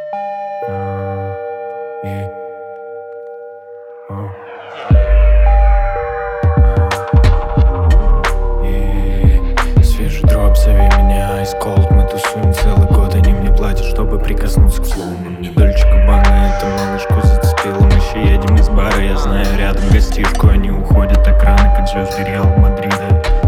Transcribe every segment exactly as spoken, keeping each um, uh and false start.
Свежий дроп, зови меня Ice Cold. Мы тусуем целый год, они мне платят, чтобы прикоснуться к слову. Мне Дольче Габбана, эта малышку зацепила. Мы еще едем из бара, я знаю, рядом гостишку. Они уходят так рано, как звезды Реал Мадрида.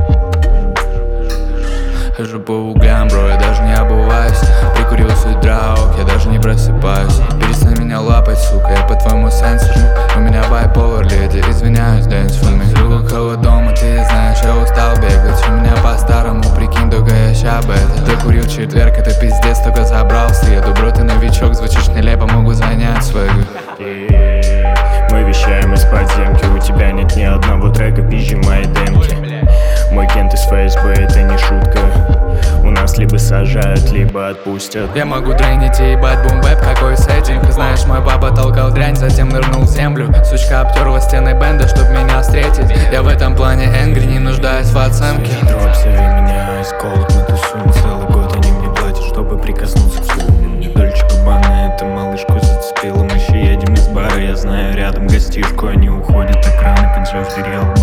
Хожу по углям, бро, я даже не обуваюсь. Прикурил свой драук, я даже не просыпаюсь. Перестань меня лапать, сука, я по твоему сенсору. У меня байполар, леди, извиняюсь, dance for me. Живу около дома, ты знаешь, я устал бегать. У меня по-старому, прикинь, только я ща бета. Докурил четверг, это пиздец, только забрал в среду. Бро, ты новичок, звучишь нелепо, могу занять свою. Мы вещаем из подземки, у тебя нет ни одного трека, пизжи мои демки. Мой кент из эф эс бэ, это не шутка. У нас либо сажают, либо отпустят. Я могу тренить и ебать бум-бэп, какой сеттинг. Знаешь, мой папа толкал дрянь, затем нырнул в землю. Сучка обтерла стены бенда, чтоб меня встретить. Я в этом плане энгри, не нуждаюсь в оценке. Дроп, зови меня Ice Cold. Мы тусуем целый год, они мне платят, чтобы прикоснуться к слову. Мне Дольче Габбана, эта малышку зацепила. Мы еще едем из бара, я знаю, рядом гостишку. Они уходят так рано, как звезды Реал